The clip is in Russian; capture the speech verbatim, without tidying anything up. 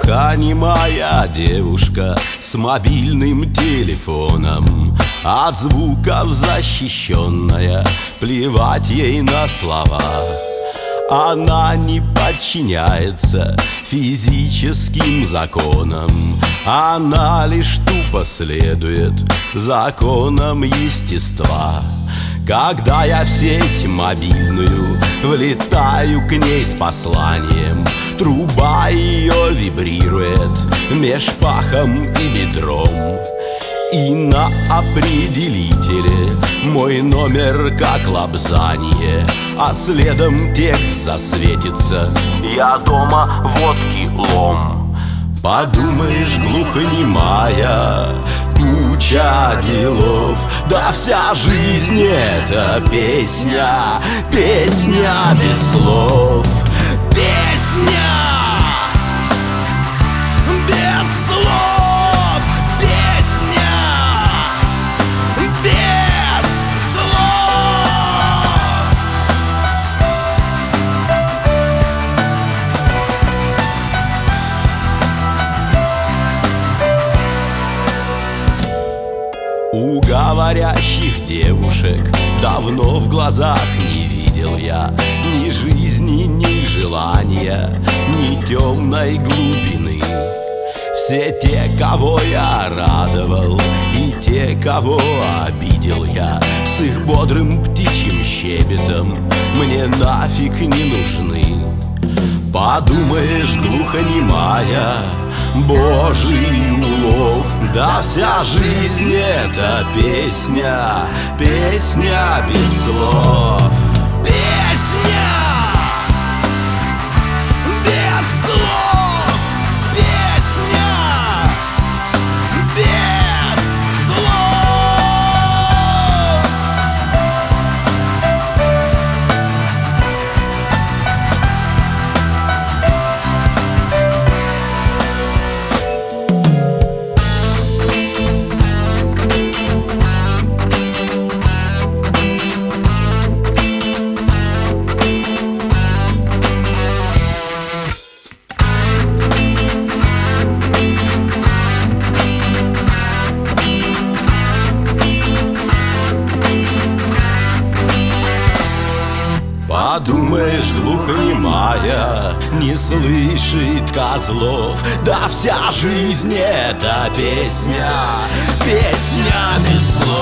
Глухонемая девушка с мобильным телефоном, от звуков защищенная, плевать ей на слова. Она не подчиняется физическим законам, она лишь тупо следует законам естества. Когда я в сеть мобильную влетаю к ней с посланием, труба ее вибрирует меж пахом и бедром. И на определителе мой номер как лапзанье, а следом текст засветится: я дома, водки лом. Подумаешь, глухонемая, куча делов, да вся жизнь — это песня, песня без слов. Песня без слов, песня без слов. У говорящих девушек давно в глазах не видел я ни жизни, ни желания, ни темной глубины. Все те, кого я радовал, и те, кого обидел я, с их бодрым птичьим щебетом мне нафиг не нужны. Подумаешь, глухонемая, Божий улов, да вся жизнь — это песня, песня без слов. Песня без слов, песня без слов. Подумаешь, глухонемая не слышит козлов, да вся жизнь — это песня, песня без слов.